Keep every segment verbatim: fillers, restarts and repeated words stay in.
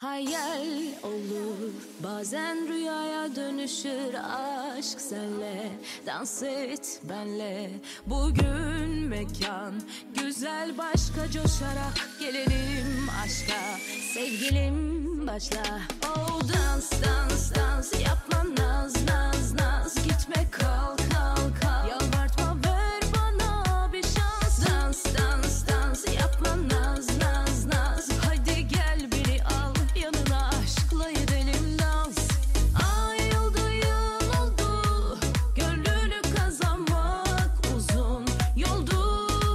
Hayal olur, bazen rüyaya dönüşür aşk senle. Dans et benle, bugün mekan güzel, başka coşarak gelelim aşka. Sevgilim başla, oh dans dans dans, yapma naz naz naz, gitme kal kal kal, yalvartma ver bana bir şans. Dans dans dans, yapma naz naz naz, hadi gel beni al yanına, aşkla edelim dans. Ay yıldı yıl oldu, gönlünü kazanmak uzun yoldu.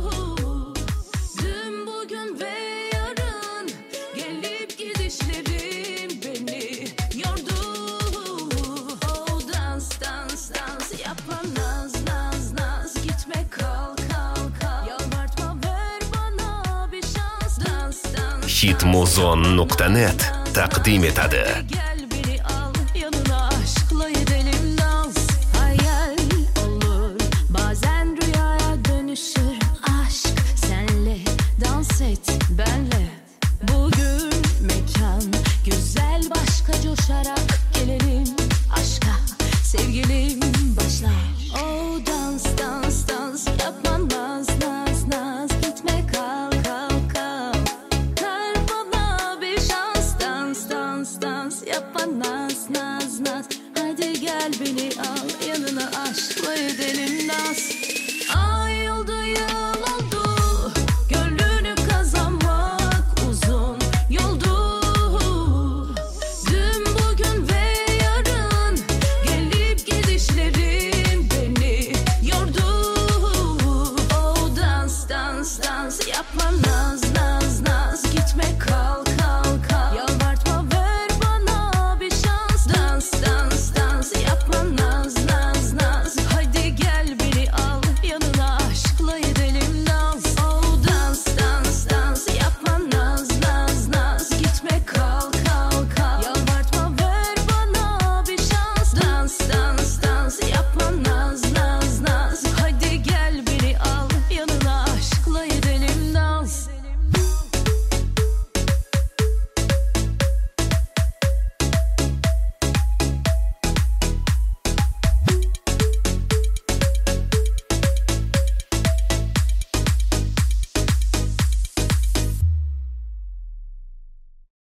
Dün bugün ve yarın gelip gidişlerim beni yordu. Oh dans dans dans, yapma naz naz naz, gitme kal kal kal, yalvartma ver bana bir şans. Dans dans hitmuzon nokta net taqdim etadi. gel beni al yanına, aşkla edelim dans. Hayal olur, bazen rüyaya dönüşür aşk senle. Dans et benle, bugün mekan güzel, başka coşarak gelelim.